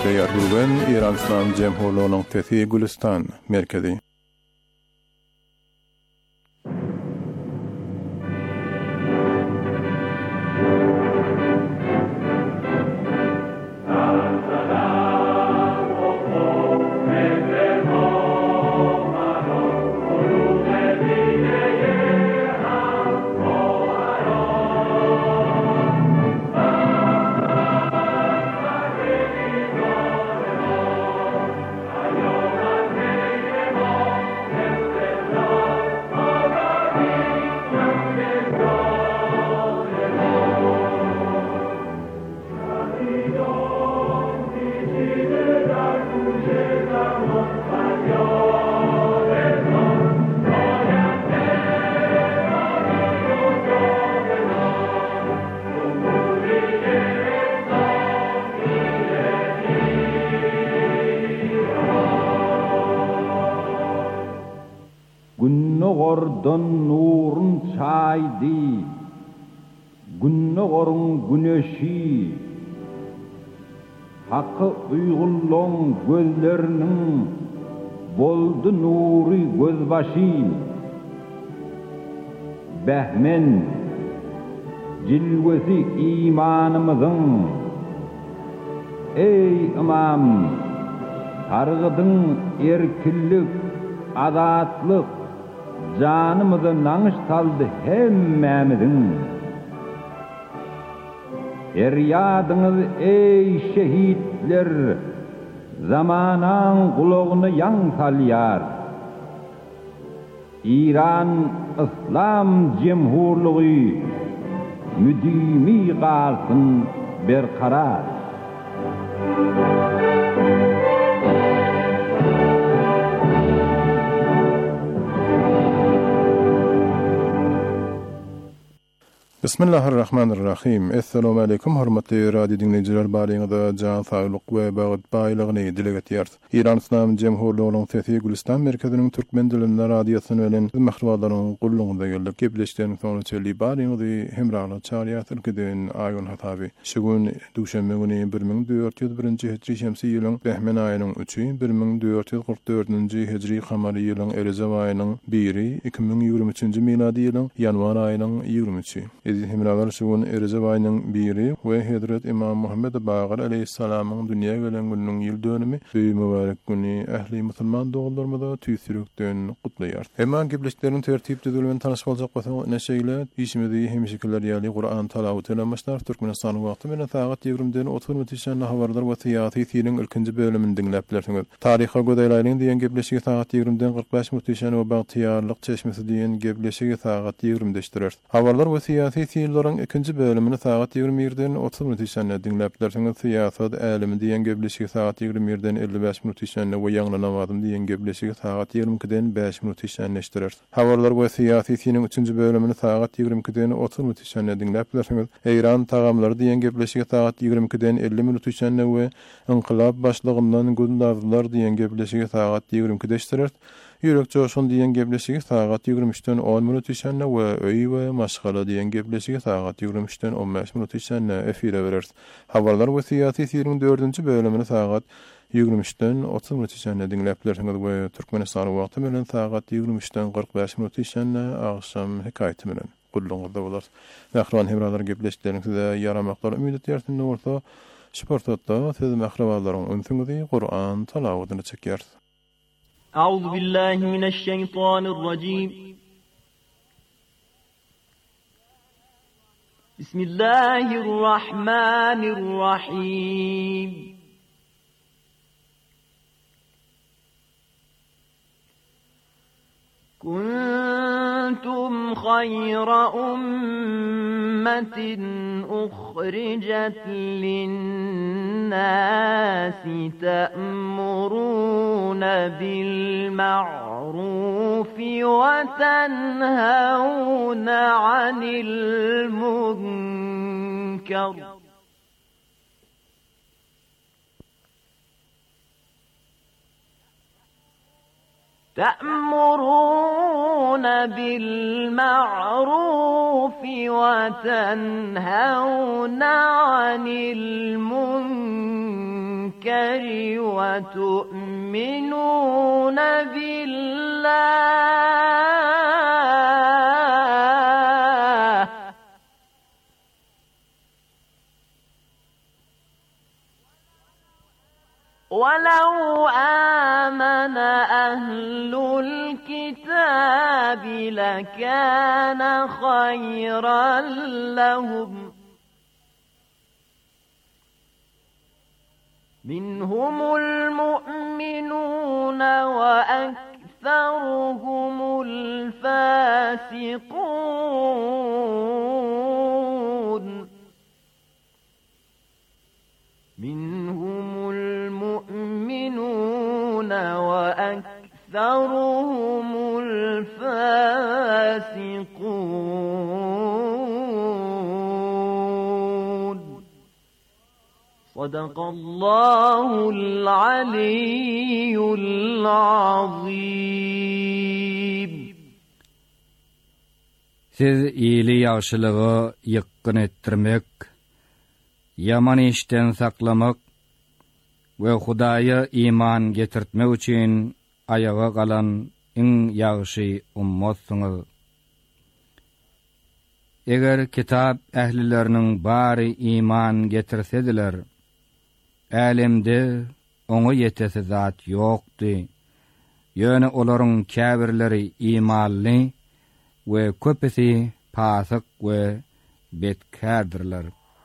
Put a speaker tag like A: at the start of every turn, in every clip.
A: Tayarlugan İran İslam Cemhurluğu'nun Fethi Gülistan merkezi.
B: Günnogordan nurun çaydı, günnogorun güneşi, hakkı uygulluğun gözlerinin boldu nuri gözbaşı. Behmen, cilvesi imanımızın, ey imam, targıdın erkillik, azatlık, canımızı nanış saldı hemmemizin. Feryadınız ey şehitler, zamanan kulağını yan salyar. İran İslam Cemhurluğu müdimi kalsın berkarar.
A: Bismillahirrahmanirrahim. Assalamu alaykum hormatly radio dinleyijiler, barýyňyza jan saglyk we bagat baýlygyny dile getirýär. İran İslam Cemhurluğunyň Fethi Gülistan merkeziniň türkmen dilinde radiosyny bilen mahrawalaryň gullugynda gelip gepleşdiň soňra çelli barýyňyzy hemraglyk çarýar türkmen aýyn hataby. Şugun duşanbe güni 1401-nji hijri şemsi ýylyň Behmen aýynyň 3-ü 1444-nji hijri kamary ýylyň Erezeb aýynyň 1-i 2023-nji miladi ýylyň ýanwar aýynyň 23-ü. Hemralar şugun Erezeb aýynyň 1-i we Hazrat İmam Muhammed Baqir aleyhissalamyň dünýä gelen günüň ýyl dönümi beý mübarek güni ähli musulman dogullarymyza tüýsürükden gutlaýar. Hemän gepleşikleriň tertip düzülmeni tanyş boljak bolsa näşeýle işimizi hemşekiler ýaly Qur'an talawaty etmekler Türkmenistan wagty menen saat 20-den 30 minutçan habarlar we syýasy ýylyň ilkinji bölümini dinläpdiler. Taryha gödäýläriň diýen gepleşigi saat 20-den 45 minutçan we bagtyýarlyk çeşmesi diýen gepleşigi saat 20-de. Habarlar we syýasy ýyllaryň ikinji bölümini saat 21-den 30 minutçan dinläpdiler. Syýasat älimi diýen gepleşigi saat 21-den 55 minutçan we ýaňla namazym diýen gepleşigi saat 22-den 5 minutçan näşdirer. Habarlar we syýasy ýylyň üçinji bölümini saat 22-den 30 minutçan dinläpdiler. Eýran tagamlary diýen gepleşigi saat 22-den 50 minutçan we inqilab başlygyndan gündazlar diýen gepleşigi saat 22-de näşdirer. Ýürek joşun diýen gepleşigi saat 23-den 10 minutçan we öý we maşgala diýen gepleşigi saat 23-den 15 minutçan efire berer. Habarlar we syýasy ýylyň 4-nji bölümini saat 23-den 30 minutçan dinläpdiler we Türkmenistan wagty bilen saat 23-den 45 minutçan agşam hekaýaty bilen gullugynda bolar. Nähran hemralar gepleşiklerini size yaramaklar ümit etýärsin. Orta sportda siz mahrawalaryň öňsüňizi Qur'an talawatyny çekýär.
C: أعوذ بالله من الشيطان الرجيم بسم الله الرحمن الرحيم كنتم خير أمة أخرجت للناس تأمرون بالمعروف وتنهون عن المنكر تأمرون بالمعروف وتنهون عن المنكر المنكر وتؤمنون بالله ولو آمن أهل الكتاب لكان خيرا لهم منهم المؤمنون وأكثرهم الفاسقون منهم المؤمنون وأكثرهم الفاسقون صدق الله العلي العظيم.
D: Siz iyili ýagşylygy ýykkyn etdirmek, yaman işten saklamak we Hudaýa iman getirtmek üçin ayaga galan iň ýagşy ummatsyňyz. Eger kitap ählileriniň bary iman getirsediler, älemde oňa ýetesi zat ýokdy. Ýöne olaryň käbirleri imanly we köpesi pasyk we betkärdirler.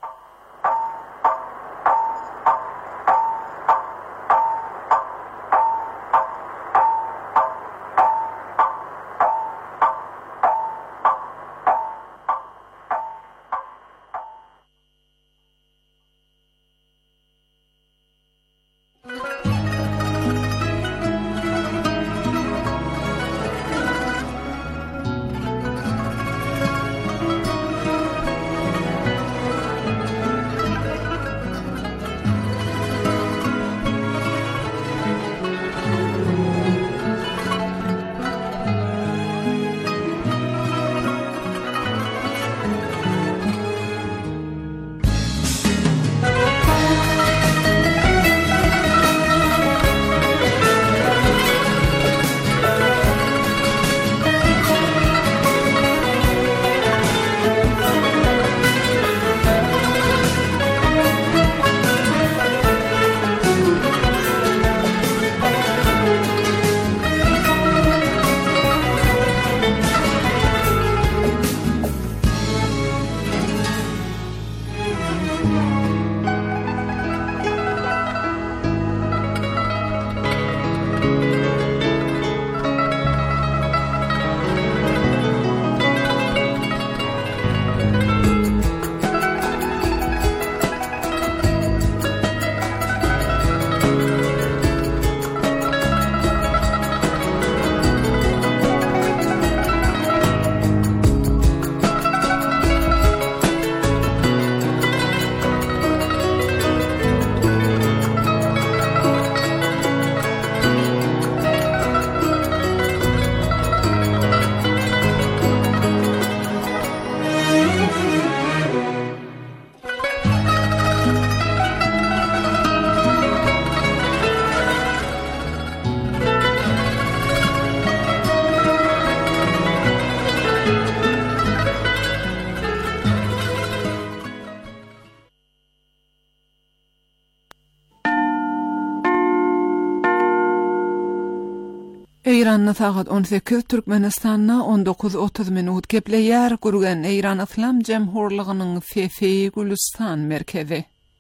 E: İran'na saat 18, Türkmenistan'na 19:30 minut gepleýär gurgan İran Islam Jemhurlygynyň Fefi Gülistan merkezi.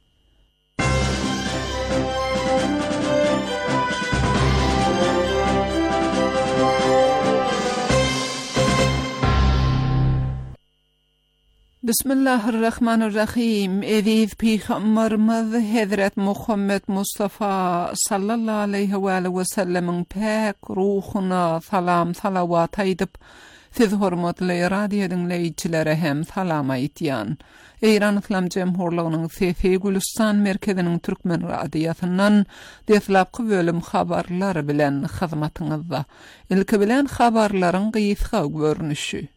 E: Bismillahirrahmanirrahim. Eziz Peygamberimiz Hazret Muhammed Mustafa sallallahu aleyhi ve sellem'in pek ruhuna salam salavat aýdyp, siz hormatly radio dinleýiçilere hem salam aýtýan. İran Islam Jemhurlygynyň Fefi Gülistan merkeziniň türkmen radiosundan deslapky bölüm habarlar bilen hyzmatyňyzda. Ilki bilen habarlaryň gysga görnüşi.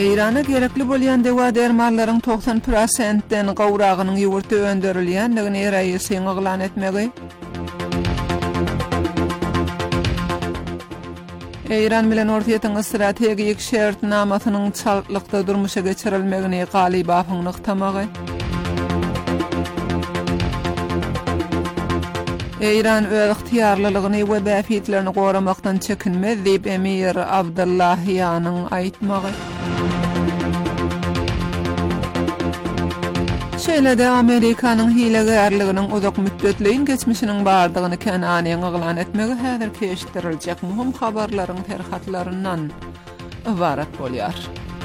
E: Eýrana gerekli bolýan dewa dermanlaryň 90%den gowragynyň ýogurty öndürilýändigini raýysy eglan etmegi. Eýran bilen Ortaýatyň strategik şertnamasynyň çallykda durmuşa geçirilmegini galyba nykdamagy. Eýran öz ixtiyarlylygyny we bäfitlerini goramakdan çekinmez diýip Emir Abdullahyanyň aýtmagy. Şeýle-de Amerikanyň hilegärliginiň uzak müddetliň geçmişiniň bardygyny Kenany eglan etmegi häzir keşdiriljek muhim habarlaryň terhatlaryndan ibarat bolýar.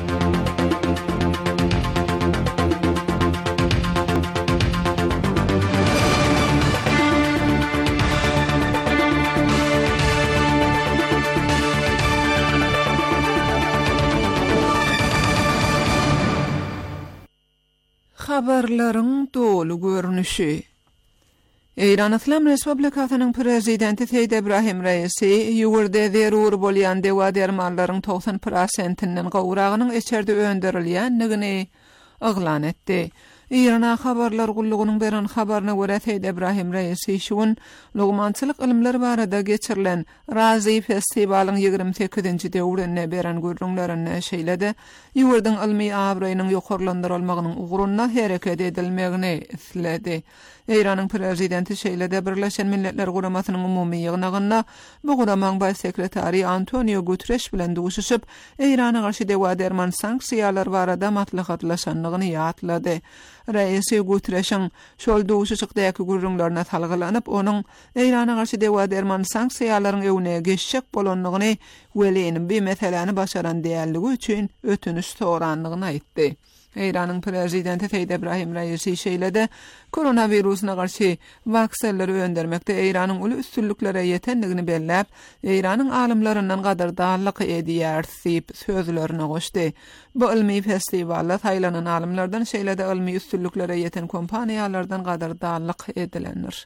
E: Habarlaryň dolu görnüşi. Eýran Islam Respublikasynyň prezidenti Seýid Ebrahim Raisi ýogurda zerur bolýan dewa dermanlaryň 90%-inden gowragynyň içeride öndürilýändigini eglan etdi. Eýrana habarlar gullugynyň beren habaryna görä Seýid Ebrahim Raisi şuň lugmançylyk ilimleri barada geçirilen Razi festivalyň 28-nji döwrüne beren görüňlerini şeýledi. Ýurdyň ilmi abrynyň ýokarlandyrylmagynyň ugrunna hereket edilmegini isledi. Eýranyň prezidenti şeýlede Birleşen Milletler Guramasynyň umumy ýygnagynda bu guramaň baş sekretary Antonio Guterres bilen duşuşyp Eýrana garşy dewa derman sanksiýalar barada matlahatlaşanlygyny ýatlady. Raisi Guterres'in şol duşuşykdaky gurrunlaryna talgylanyp onuň Eýrana garşy dewa derman sanksiýalaryň öwüne geçşek bolanlygyny welin bir meseleni başaran diýerligi üçin ötünüş soranlygyny aýtdy. Eýranyň prezidenti Seýid Ebrahim Raisi şeýlede koronawirusyna garşy waksinleri öndermekde Eýranyň uly üstünliklere ýetendigini belläp, Eýranyň alymlaryndan gadardallyk edýär diýip sözlerini goşdy. Bu ilmi festivalda taýlanan alymlardan şeýlede ilmi üstünliklere ýeten kompaniýalardan gadardallyk edilenir.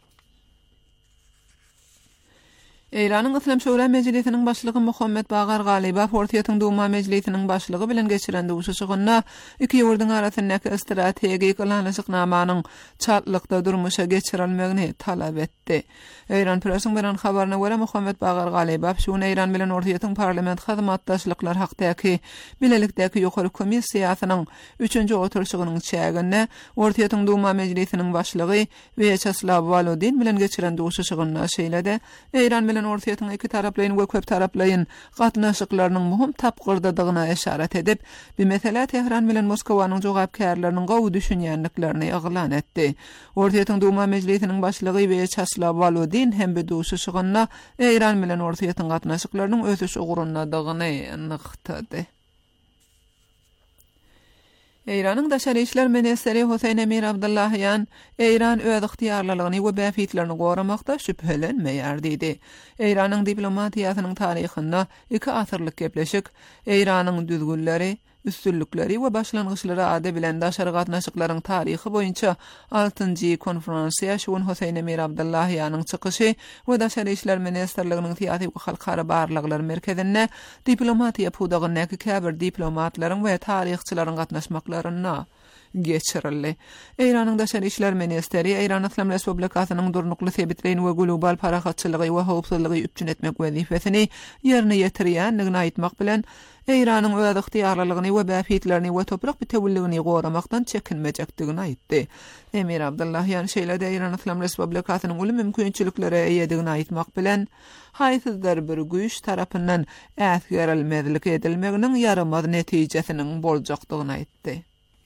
E: Eýranyň Islam Şura Mejlisiniň başlygy Muhammed Bagar Galyba Ortaýatyň Duma Mejlisiniň başlygy bilen geçiren duşuşygyna iki ýurdyň arasyndaky strategik alanyşyknamanyň çatlykda durmuşa geçirilmegini talap etdi. Eýran presiň beren habaryna görä Muhammed Bagar Galyba şuň Eýran bilen Ortaýatyň parlament hyzmatdaşlyklar hakdaky bilelikdäki ýokary komissiýasynyň 3-nji oturuşygynyň çäginde Ortaýatyň Duma Mejlisiniň başlygy Vyacheslav Volodin bilen geçiren duşuşygyna şeýlede Eýran bilen Ortaýatyň iki taraplaryň we köp taraplaryň gatnaşyklarynyň muhim tapgyrdadygyna eşaret edip, bu mesele Tehran bilen Moskwanyň jogapkärleriniň gowy düşünýänliklerini eglan etdi. Ortaýatyň Duma Mejlisiniň başlygy Vyacheslav Volodin hem bu duşuşygyna Eýran bilen Ortaýatyň gatnaşyklarynyň ötüş ugrunyny nykdady. Eýranyň daşary işler ministeri Husayn Emir Abdullahyan Eýran öz ixtiyarlylygyny we bäfitlerini goramakda şüphelenmeýär diýdi. Eýranyň diplomatiýasynyň taryhynda 2 asyrlyk gepleşik Eýranyň düzgünleri, üstünlükleri we başlangyçlary ady bilen daşary gatnaşyklaryň taryhy boýunça 6-njy konferensiýa şuň Husayn Emir Abdullahyanyň çykyşy we daşary işler ministerliginiň tiýaty we halkara barlyklar merkezinde diplomatiýa pudagynyň käbir diplomatlaryň we taryhçylaryň gatnaşmaklaryna geçirildi. Eýranyň daşary işler ministeri Eýran Islam Respublikasynyň durnukly sebitlerini we global parahatçylygy we howpsuzlygy üpçün etmek wezifesini ýerine ýetirýändigini aýtmak bilen Eýranyň öz ixtiyarlylygyny we bäfitlerini we toprak bitewilligini goramakdan çekinmejekdigini aýtdy. Emir Abdullahyan şeýle-de Eýran Islam Respublikasynyň uly mümkinçiliklere eýedigini aýtmak bilen haýsyzlar bir güýç tarapyndan äsgerilmezlik edilmeginiň ýaramaz netijesiniň boljakdygyny aýtdy.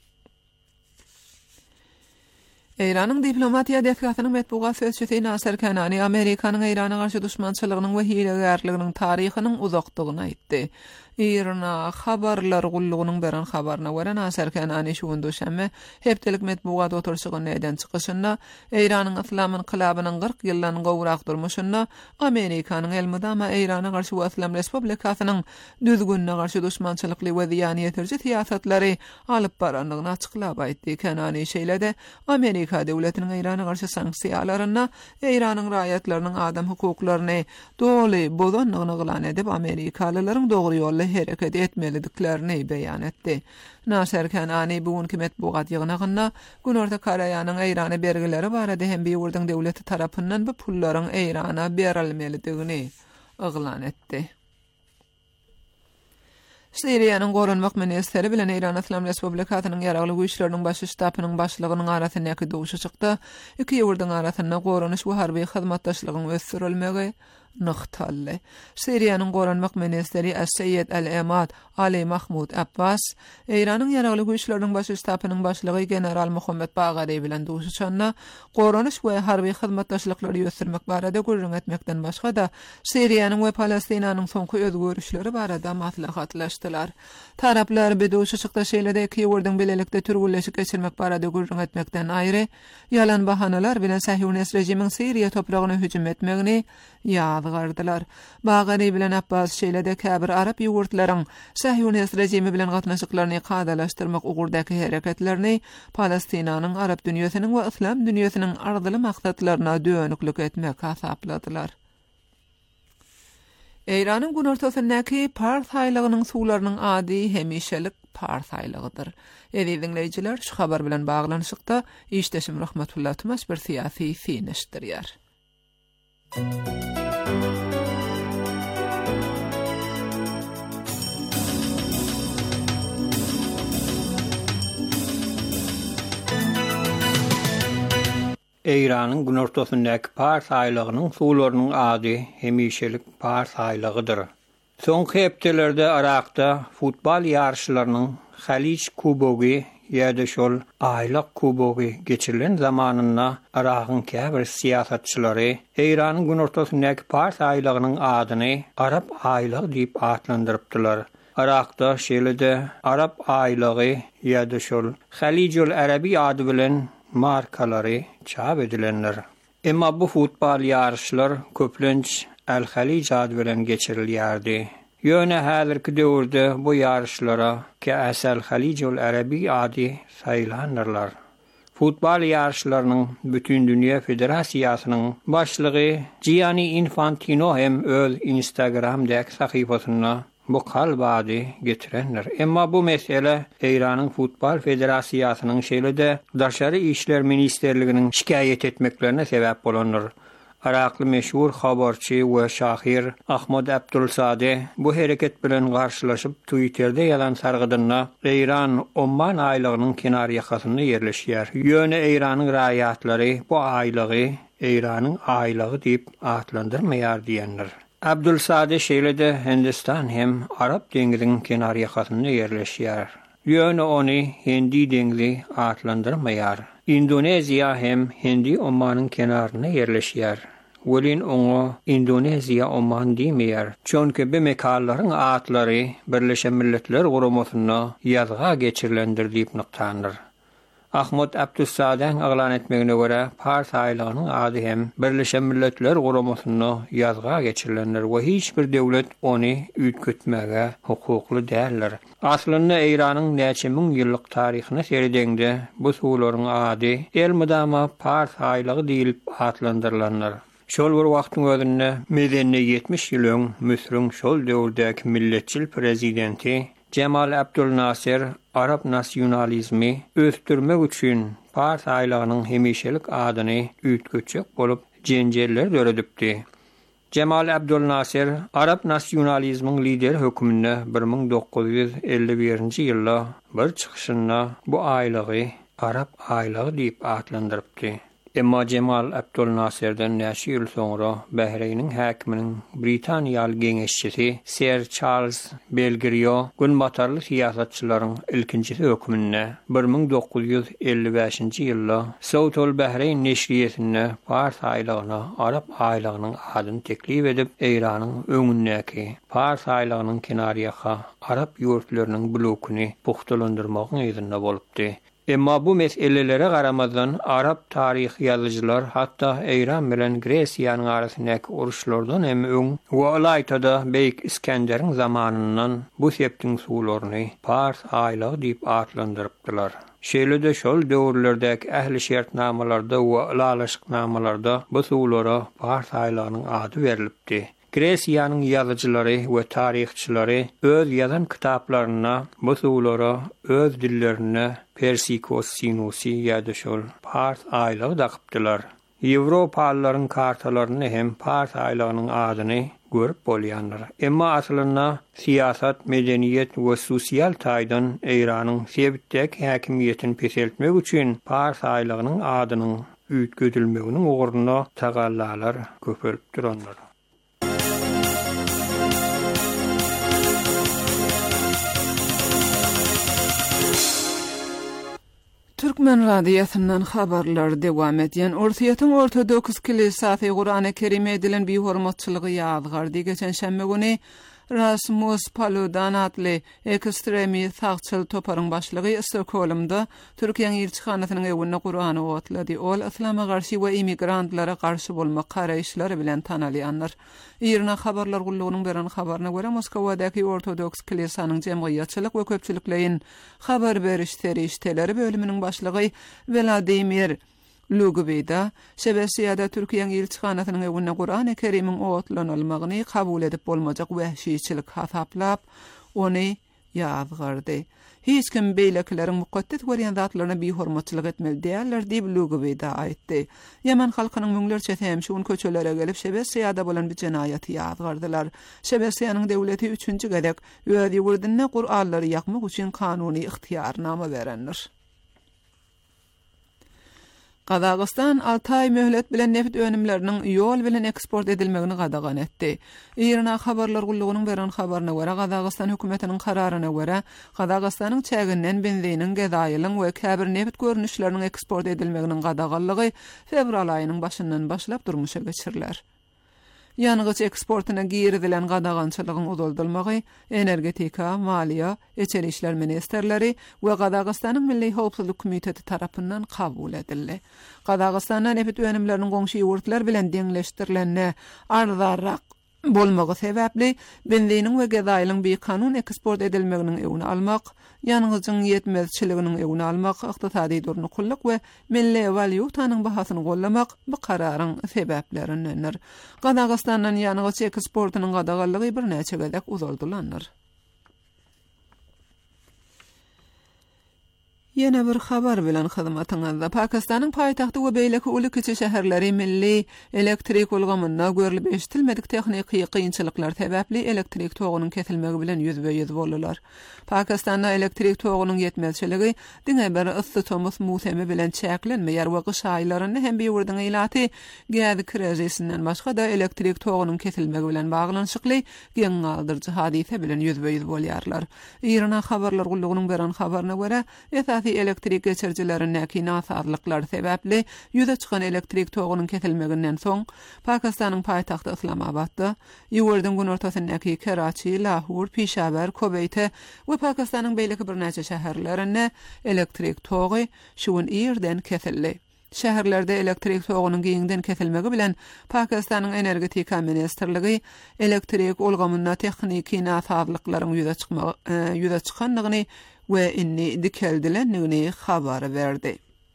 E: Eýranyň diplomatiýa defgatynyň metbugat sözçüsi Nasir Kanani Amerikanyň Eýrana garşy düşmançylygynyň we hilegärliginiň taryhynyň uzakdygyny aýtdy. Eýrana habarlar gullugynyň beren habaryna görä Nasir Kanani şuň döşäme hepdelik metbugat oturşygyny eden çykyşynda Eýranyň Islam inqilabynyň 40 ýyldan gowrak durmuşynda Amerikanyň elmydama Eýrana garşy Islam Respublikasynyň düzgünne garşy düşmançylykly we ziýan ýetirji siýasatlary alyp baranlygyny açyklap aýtdy. Kanani şeýle-de Amerika Amerika döwletiniň Irana garşy sanksiýalaryna Iranyň raýatlarynyň adam hukuklaryny doly bozanlygyny gylan edip Amerikalylaryň dogry ýolda hereket etmeliliklerini beýan etdi. Nasser Kanani bugünkü metbuat ýygyna Günorta Koreýanyň Irana bergileri barada hem bir döwleti tarapyndan bu pullaryň Irana berilmelidigini ýylan etdi. Siriýanyň Goranmak ministeri bilen İran Islam Respublikasynyň ýaragly güýçleriniň baş ştabynyň başlygynyň arasyndaky dowuşa çykdy. Iki ýurduň arasynda goranyş we harby hyzmatdaşlygyň ösdürilmegi nyktaly. Siriýanyň Goranmak ministeri As-Seyyed Al-Emad Ali Mahmud Abbas, İranyň ýaragly güýçleriniň baş ştabynyň başlygy general Muhammed Bagari bilen dowuşanda goranyş we harby hyzmatdaşlyklary ýötürmek barada gurrun etmekden başga da Siriýanyň we Palestinanyň soňky özgörüşleri barada maslahatlaşdylar. Taraplar bir dowuşa çykda şeýlede iki ýurduň bilelikde türgülleşik geçirmek barada gurrun etmekden aýry ýalan bahanalar bilen Sahyonist rejimiň Siriýa topragyna hüjüm etmegini ýazgardylar. Bagari bilen Abbas şeýlede käbir Arap ýurtlaryň Sahyonist rejimi bilen gatnaşyklaryny kadalaşdyrmak ugurdaky hereketlerini Palestinanyň Arap dünýäsiniň we İslam dünýäsiniň ardyly maksatlaryna dönüklik etmek hasapladylar. Iranyň günortasyndaky partaýlygynyň suwlarynyň ady hemişelik partaýlygydyr. Dinleýijiler, şu habar bilen baglanyşykda işdeşim Rahmetullah Tumas bir siýasy fiňişdirýär.
F: Iranyň günortasyndaky partaýlygynyň suwlarynyň ady hemişelik partaýlygydyr. Soňky hepdelerde Irakda futbol ýarşylarynyň Halij Kubogy ýa-da şol aýlyk kubogy geçirilen zamanynda Irakyň käbir siýasatçylary Iranyň günortasyndaky partaýlygynyň adyny Arap aýlygy diýip atlandyrypdylar. Irakda şeýlede Arap aýlygy ýa-da şol Halijul Arabi ady bilen markalary çap edilenler. Emma bu futbol ýarşylar köplenç Al-Halij ady bilen geçirilýärdi. Ýöne häzirki döwürde bu ýarşylara Ka'sal Halijul Arabi ady saýlanırlar. Futbol ýarşylarynyň bütün dünýä federasiýasynyň başlygy Gianni Infantino hem öz Instagram'daky sahypasyna bu kalbady getirenler. Emma bu mesele Iranyň futbol federasiýasynyň şeýlede daşary işler ministerliginiň şikayet etmeklerine sebäp bolanlar. Irakly meşhur habarçy we şahyr Ahmad Abdulsade bu hereket bilen garşylaşyp Twitter'de ýalan sargydynda Iran Oman aýlygynyň kenar ýakasyna ýerleşýär. Ýöne Iranyň raýatlary bu aýlygy Iranyň aýlygy diýip atlandyrmaýar diýenler. Abdulsade şeýlede Hindistan hem Arap deňziň kenar ýakasyna ýerleşýär. Ýöne ony Hindi deňzi atlandyrmaýar. Indoneziya hem Hindi Omanyň kenaryna ýerleşýär. Welin oňa Indoneziya Oman diýmeýär. Çünki bu mekallaryň atlary Birleşen Milletler Guramasyna ýazga geçirilendir diýip nyktandyr. Ahmad Abdulsadeň aglan etmegine görä partaýlygynyň ady hem Birleşen Milletler Guramasyna ýazga geçirilendir we hiç bir döwlet ony üýtgetmäge hukukly däldir. Aslynda Iranyň näçe müň ýyllyk taryhyna serideňde bu suwlaryň ady elmydama partaýlygy diýilip atlandyrylanlar. Şol bir wagtyň özünde medeni 70 ýylyň Müsrüň şol döwürdäki milletçil prezidenti Cemal Abdul Nasir Arap nasyonalizmi östürmek üçin partaýlygynyň hemişelik adyny üýtgetjek bolup jenjeller döredipdi. Cemal Abdul Nasir Arap nasyonalizmiň lider hökümine 1951-nji ýylda bir çykyşynda bu aýlygy Arap aýlygy diýip atlandyrypdy. Emma Cemal Abdul Nasir'den näçe ýyl soňra Bahreýniň häkiminiň Britaniýaly geňeşçisi Sir Charles Belgrio günbatarly siýasatçylaryň ilkinji hökümine 1955-nji ýylda Sowtul Bahreyn neşriýetine partaýlygyna Arap aýlygynyň adyny teklip edip Iranyň öňündäki partaýlygynyň kenarýaka Arap ýurtlarynyň blokuny puhtalandyrmagyň ýerinde bolupdy. Emma bu meselelere garamazdan Arap tarih yazıcılar hatta İran bilen Gresiýanyň arasyndaky uruşlardan hem öň we Alaytada Beyk İskender'in zamanından bu septiň suwlaryny Pars aýlagy diýip atlandyrypdylar. Şeýle-de şol döwürlerdäki ähli şertnamalarda we alalaşyknamalarda bu suwlara Pars aýlagynyň ady berilipdi. Gresiýanyň ýazyjylary we tarihçilary öz ýazan kitaplarına bu suwlara öz dillerine Persikos Sinusi ýa-da şol Pars aýlagy dakypdylar. Ýewropalylaryň kartalaryny hem Pars aýlagynyň adyny görüp bolýanlar. Emma aslyna siyasat, medeniýet we sosial taýdan Iranyň sebitdäki häkimiýetini peseltmek üçin Pars aýlagynyň adynyň üýtgedilmeginiň ugruna tagallalar köpelip duranlar.
E: Türkmen radiosynyň habarlary dewam edýän. Ortaýatyň Ortodoks Kilisasy Qur'an-ı Kerim edilen bir hormatçylygy ýazgardy. Geçen şemme güni Rasmus Paludan adly ekstremist sağçyl toparyň başlygy Stockholmda Türkiýanyň elçixanasynyň ewine Qur'any oglady. Ol islama garşy we immigrantlara garşy bolmak garaýşlary bilen tanalýanlar. Irna habarlar gullugynyň beren habaryna görä Moskovadaky Ortodoks Kilisanyň jemgyýetçilik we köpçülikleýin habar beriş terişteleri bölüminiň başlygy Vladimir Lugubida Şebesiýada Türkiýanyň elçixanasynyň ewine Qur'an-ı Kerimiň oglanylmagyny kabul edip bolmajak wähşiçilik hasaplap ony ýazgardy. Hiç kim beýlekleriň mukaddes görýän zatlaryna bir hormatçylyk etmeli diýerler diýip Lugubida aýtdy. Ýemen halkynyň müňlerçe hemşe köçelere gelip Şebesiýada bolan bir jenaýaty ýazgardylar. Şebesiýanyň döwleti 3-nji gedek öz ýurduna Qur'anlary ýakmak üçin kanuny ihtiýarnama berenler. Qazaqstan 6 ay möhlet bilen neft önümlerinin ýol bilen eksport edilmegini gadagan etdi. Irna habarlar gullugynyň beren habaryna görä Qazaqstan hökümetiniň kararyna görä Qazaqstanyň çäginden benzinin, gezaýylyň we käbir neft görnüşleriniň eksport edilmeginiň gadaganlygy fevral aýynyň başyndan başlap durmuşa geçiriler. Ýanygyç eksportyna girdilen gadagançylygyň uduldylmagy energetika, maliýa, içeri işler ministerleri we Qazaqstanyň Milli Howpsuzlyk Komiteti tarapyndan kabul edildi. Qazaqstanyň neft önümleriniň goňşy ýurtlar bilen deňleşdirilende arzarak bolmagy sebäpli benzinin we gezaýylyň bir kanun eksport edilmeginiň ewini almak, ýanygyçyň ýetmezçiliginiň ewini almak, ykdysady durnukullyk we milli valyutanyň bahasyny gollamak bu kararyň sebäplerinden. Qazaqstanyň ýanygyç eksportynyň gadaganlygy bir näçe gedek uzaldylanlar. Yine bir habar bilen hyzmatyňyzda Pakistanyň paýtagty we beýleki uly kiçi şäherleri milli elektrik ulgamyna görülip eşitilmedik techniki kynçylyklar sebäpli elektrik togynyň kesilmegi bilen ýüzbe-ýüz bolýarlar. Pakistanda elektrik togynyň ýetmezçiligi diňe bir yssytomys musemy bilen çäklenmeýär we gyş aýlaryny hem bir ýurdyň ilaty gäz krizisinden başga da elektrik togynyň kesilmegi bilen baglanyşykly geň galdyrjy hadise bilen ýüzbe-ýüz bolýarlar. Irna habarlar gullugynyň beren habaryna görä elektrik geçirjilerindäki nasazlyklar sebäpli ýüze çykan elektrik togynyň kesilmeginden soň Pakistanyň paýtagty Islamabadda, ýurdun gün ortasyndaky Karachi, Lahore, Peshawar, Kuwait we Pakistanyň beýleki bir näçe şäherlerinde elektrik togy şuň ýerden kesildi. Şäherlerde elektrik togynyň giňden kesilmegi bilen Pakistanyň energetika ministerligi elektrik ulgamyna techniki nasazlyklaryň ýüze çykanlygyny we inni dikeldilenligini habar berdi.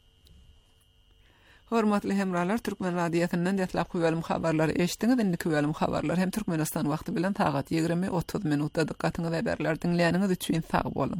E: Hormatly hemralar, Türkmen radiosynyň detlap bölüm habarlary eşitdiňiz. Indiki bölüm habarlar hem Türkmenistan wagty bilen saat 20:30 minutda dikkatyňyzy habarlar dinleýäniňiz üçin sag bolun.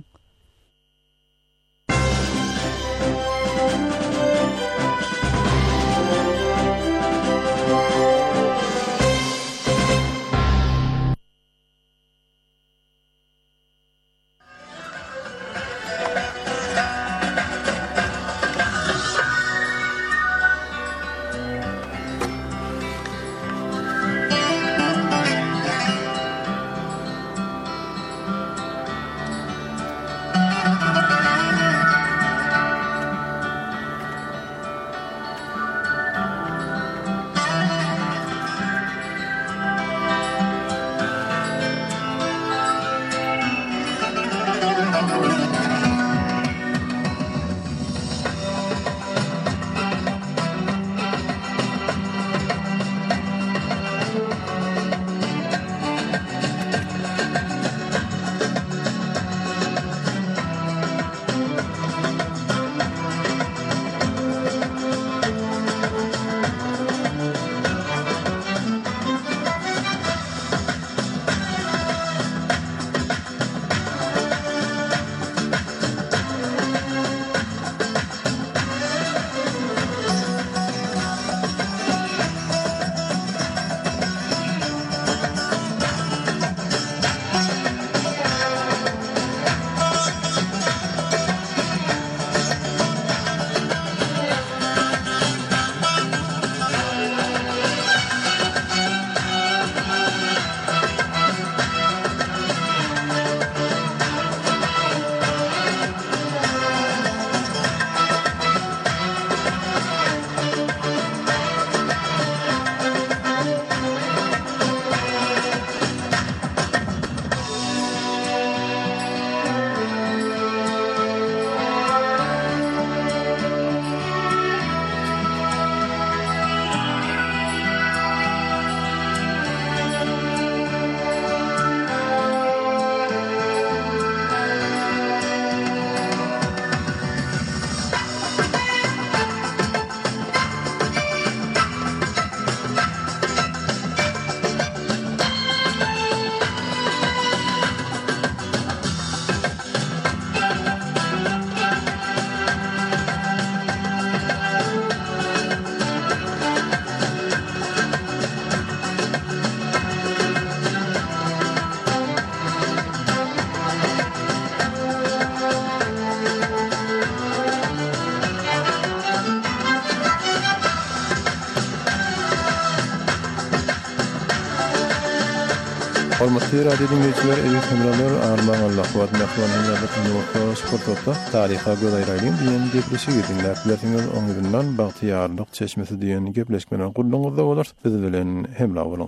A: Hormatly radio dinleyijiler, eýet hemralar, arman Allah wad mehmanlar bilen sportda taryha gölaýraýyn diýen gepleşigi dinläp bilersiňiz, oňundan bagtyýarlyk çeşmesi diýen gepleşmeden gurulňyzda bolar. Biz bilen hemra boluň.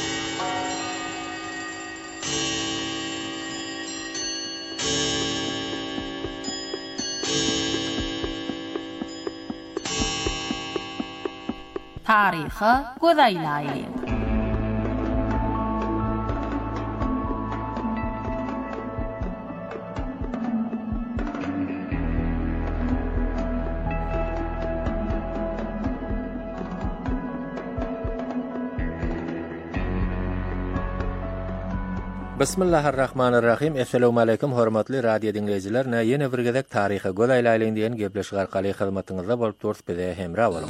G: Taryha gölaýlaýyn.
H: Bismillahirrahmanirrahim. Assalamu alaykum hormatly radio dinleyijiler. Ýene bir gezek taryha gölaýlaýyn diýen gepleşik arkaly hyzmatyňyzda bolup durýar bize hemra boluň.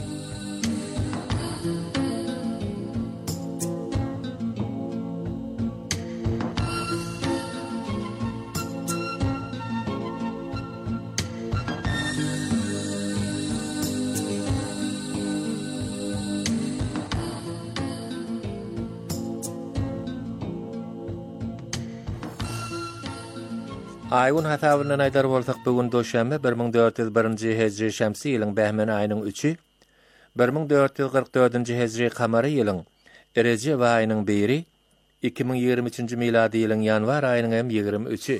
H: Aýyň hasabyny aýdar bolsak, bugun doşanbe 1401-nji hejri şämsi ýylyň bähmen aýynyň 3-i, 1444-nji hejri kamary ýylyň Erejep aýynyň 1-i, 2023-nji miladi ýylyň ýanwar aýynyň hem 23-i.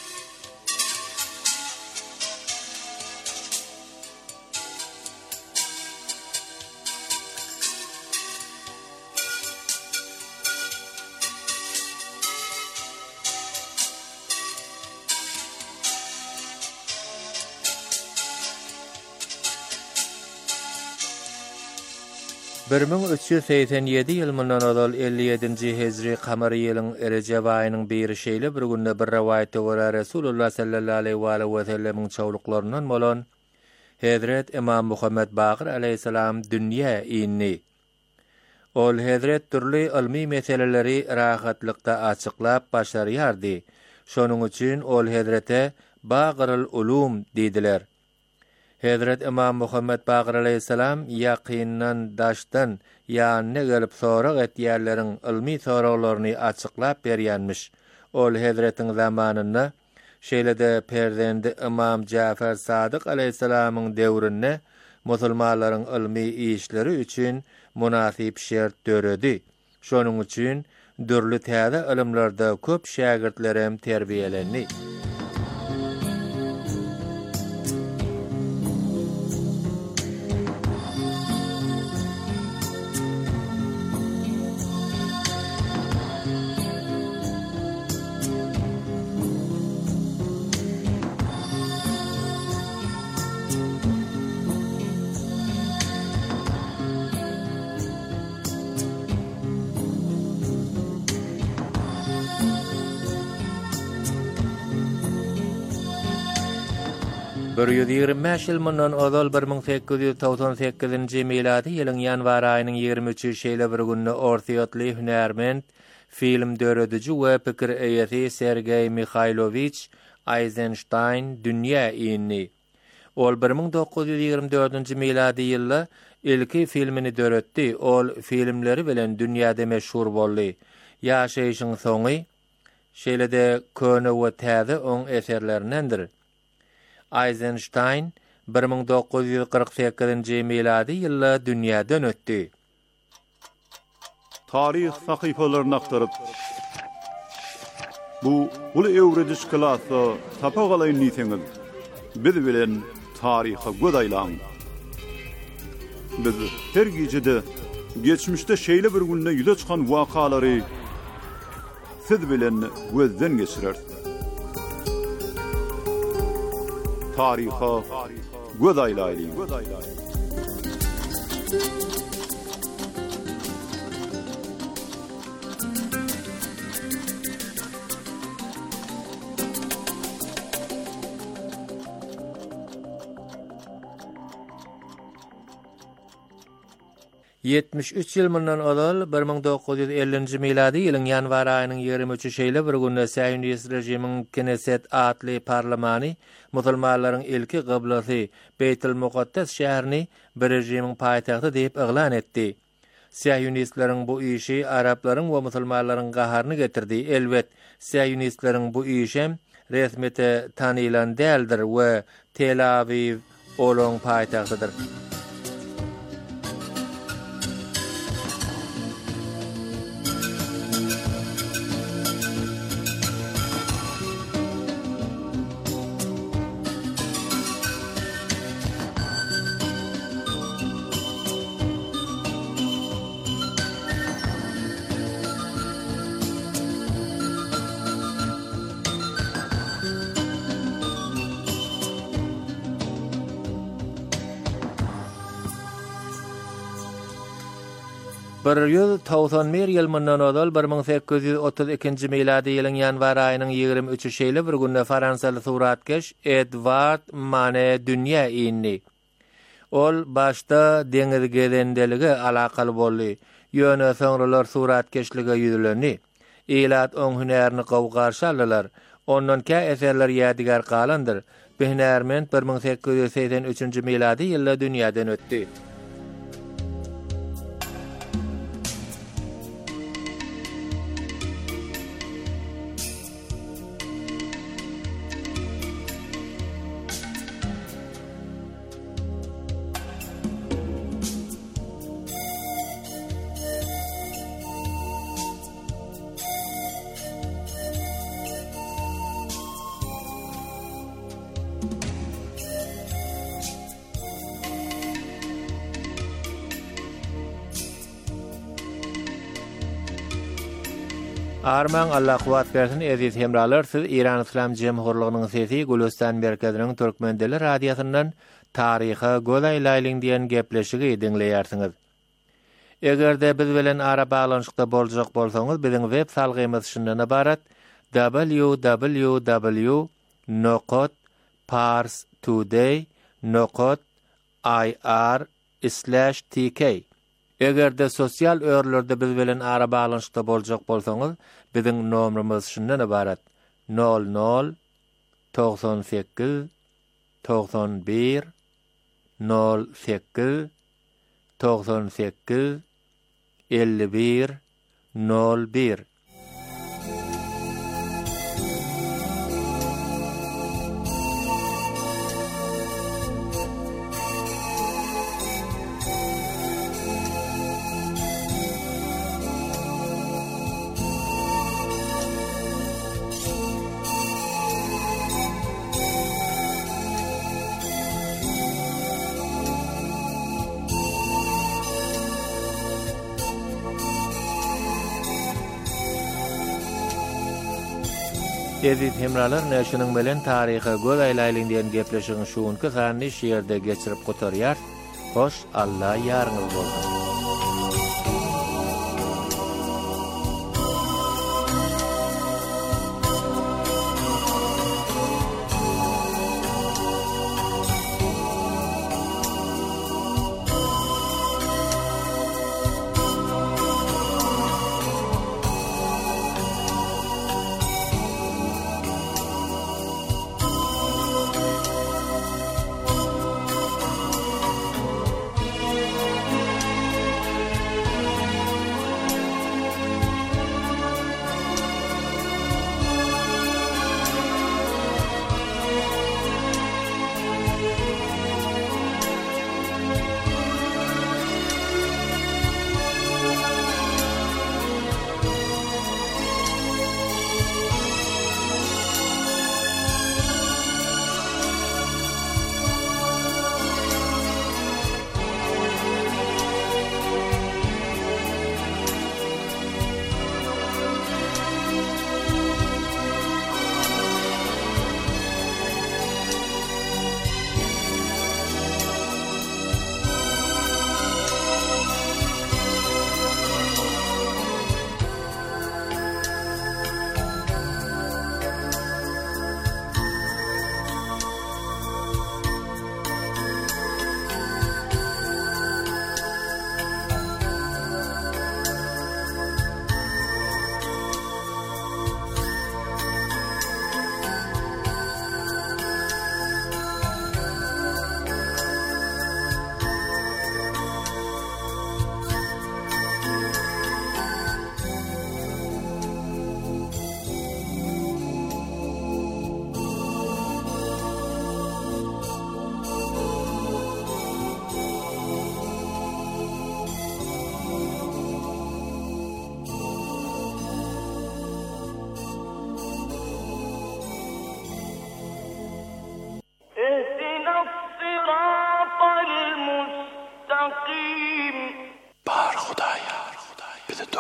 H: Birmin 387 ýylyndan odal 57-nji hejri kamary ýylyň Erejep aýynyň 1-i şeýle bir günde bir rewayatda görä Resulullah sallallahu aleyhi we sellemiň çawluklaryndan bolan Hazret Imam Muhammed Baqir aleyhissalam dünýä inni. Ol Hazret türli ilmi meseleleri rahatlykda açyklap başarýardy. Şonuň üçin ol Hazrete Baqirul Ulum diýdiler. Hazret Imam Muhammed Baqir aleyhissalam yaqinan daşdan ýanyna gelip sorak etýärleriň ilmi soraklaryny açyklap berýänmiş. Ol Hazretiň zamanynda şeýlede perdendi Imam Jafer Sadyk aleyhissalamyň döwründe musulmanlaryň ilmi işleri üçin munasyp şert döredi. Şonuň üçin dürli täze ilimlerde köp şägirdlerem terbiýelendi. Bir 125 ýyl mundan odal 1898-nji miladi ýylyň ýanwar aýynyň 23-nji şeýle bir günde ortoýatly hünärmend, film dörediji we pikir eýesi Sergey Mikhailovich Eisenstein dünýä inni. Ol 1924-nji miladi ýylda ilki filmini döretdi. Ol filmleri bilen dünýäde meşhur boldy. Ýaşaýyşyň soňy şeýlede köne we täze oň eserlerindendir. Eisenstein 1948-nji miladi ýylda dünýäden ötdi.
I: Tarih sahypalaryny aktaryp bu uly öwrediş klasy tapagaly niýetiňiz biz bilen taryha gödaýlan. Biz her gecede geçmişde şeýle bir günde ýüze çykan wakalary siz bilen gözden geçirer. Taryha gödaýlaýyn.
H: 73 ýyl mundan odal 1950-nji miladi ýylyň ýanwar aýynyň 23-nji şeýle bir günde Säýnist rejimiň Knesset atly parlamentary musulmanlaryň ilki gyblysy Beytul Muqaddas şäherini bir rejimiň paýtagty diýip eglan etdi. Siyonistlerin bu işi Arapların we musulmanlaryň gaharyny getirdi. Elbet, Siyonistlerin bu işem resmete tanylan däldir we Tel Aviv olaň paýtagtydyr. Bir ýyl 91 ýyl mundan odal 1832-nji miladi ýylyň ýanwar aýynyň 23-nji şeýle bir günde Fransaly suratkeş Edward Manet dünýä indi. Ol başda deňiz gezendeligi alakaly boldy. Ýöne soňralar suratkeşlige ýüzlendi. Elat oň hünerini gowgarşy aldylar. Ondan kä eserler ýadigar galandyr. Bu hünermend 1883-nji miladi ýylda dünýäden ötdi. Arman Allah kuwat bersin eziz hemralar, siz İran İslam Cemhurluğunyň sesi Gülistan merkeziniň Türkmendeli radiosundan taryha göz aýlaýlyň diýen gepleşigi dinleýärsiňiz. Egerde biz bilen ara baglanyşykda boljak bolsaňyz, biziň web salgymyz şundan ibarat: www.parstoday.ir/tk. Egerde sosial örlerde biz bilen ara baglanyşykda boljak bolsaňyz, biziň nomerimiz şundan ibarat: 00 98 91 08 98 51 01. Eziz hemralar, näşiniň bilen taryha göz aýlaýlyň diýen gepleşigiň şuňky sany şeýerde geçirip gotarýar. Hoş, Allah ýarňyz bolsun.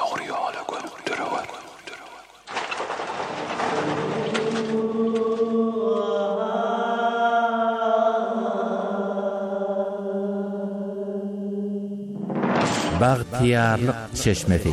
A: agryýaly göndürewer.
H: Bagtiyarlyk çeşmesi.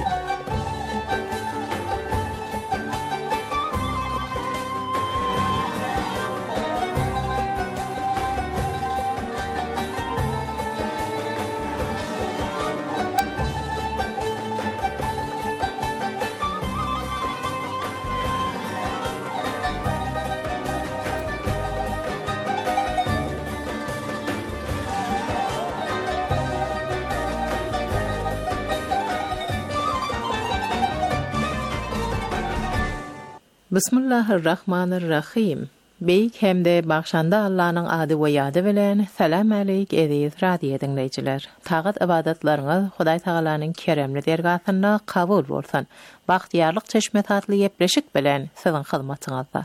J: Bismillahirrahmanirrahim. Beýik hemde bagşanda Allah'ın ady we ýady bilen salam aleyk eziz radio dinleýijiler. Tagat ibadatlaryňyz Hudaý Tagalanyň keremli dergatyna kabul bolsun. Bagtiyarlyk çeşme tatly ýepreşik bilen siziň hyzmatyňyzda.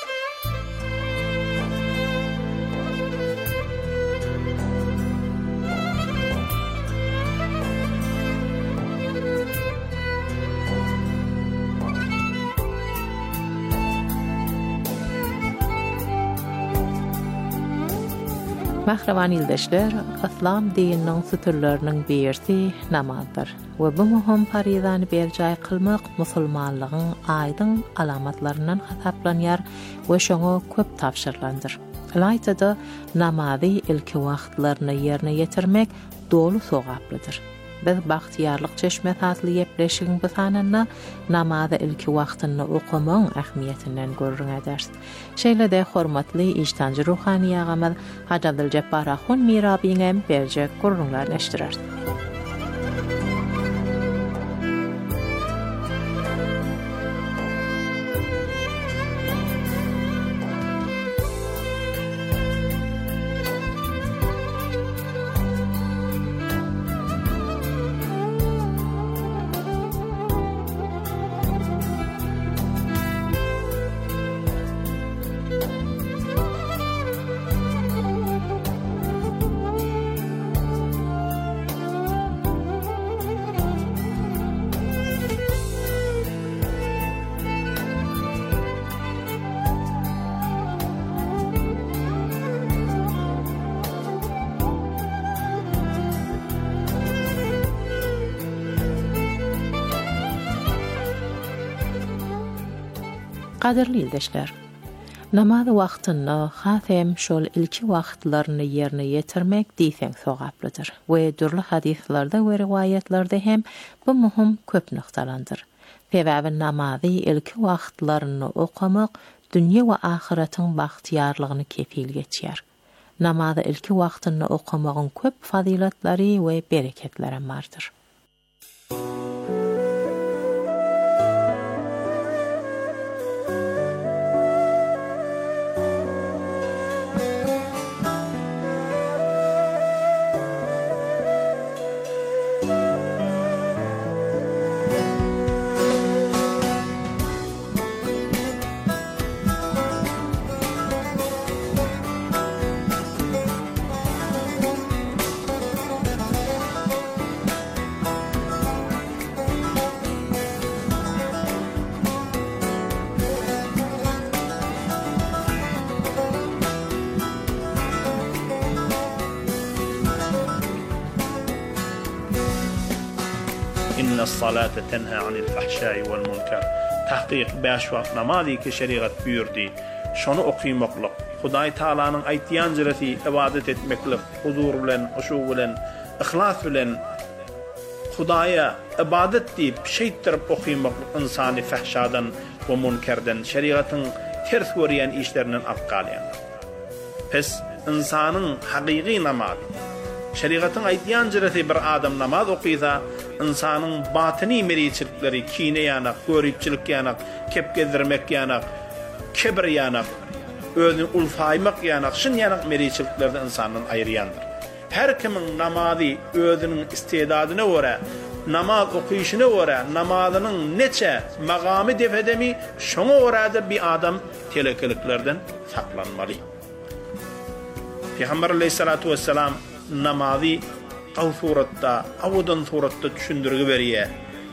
J: Mahraman ildeşler, İslam dininiň sütürleriniň birisi namazdır. We bu muhim faryzany berjay kılmak musulmanlygyň aýdyň alamatlarynyň hasaplanýar we şoňa köp tapşyrlandyr. Aýtdy, namazy ilki wagtlaryny ýerine ýetirmek dolu sowaplydyr. Biz bagtiyarlyk çeşme tatly ýepreşigiň bisanynda namazy ilki wagtyny okumaň ähmiýetinden görüň eders. Şeýle-de hormatly ijtanjy ruhani ýagamyz Haji Abduljabbbar Ahun mirabiňem berjek gurrunlar neşdirer. Qadirli ildeşler, namaz wagtyny hasem şol ilki wagtlaryny ýerine ýetirmek diýseň sowaplydyr. We dürli hadislarda we riwayatlerde hem bu muhim köp noktalandyr. Sebäbi namazy ilki wagtlaryny okamak dünýä we ahiretin bagtiyarlygyny kepil geçýär. Namazy ilki wagtyny okamagyň köp fazilatlary we bereketleri bardyr.
K: إن الصلاة تنهى عن الفحشاء والمنكر. Tahqiq 5 wagt namazy ki şeriat buyurdy. Şonu okuymaklyk, Hudaý Taalanyň aýtýan jyrasy ibadet etmeklik, huzur bilen, huşu bilen, ihlas bilen Hudaýa ibadet diýip şeýtirip okuymaklyk insany fahşadan we munkerden, şeriatyň ters görýän işlerinden atgalýar. Pes insanyň hakyky namazy şeriatyň aýtýan jyrasy bir adam namaz okuysa, insanyň batyny meriçilikleri, kine ýanak, görüpçilik ýanak, kepgezdirmek ýanak, kibir ýanak, özüni ulfaýmak ýanak, şun ýanak meriçiliklerden insanyň aýrýandyr. Her kimin namazy özüniň istedadyna görä, namaz okuyuşuna görä, namazynyň neçe magamy defedemi, şoňa görä bir adam telekeliklerden saklanmaly. Peygamber aleyhissalatu vesselam namazy aw suratda, awdan suratda düşündirgi berýär.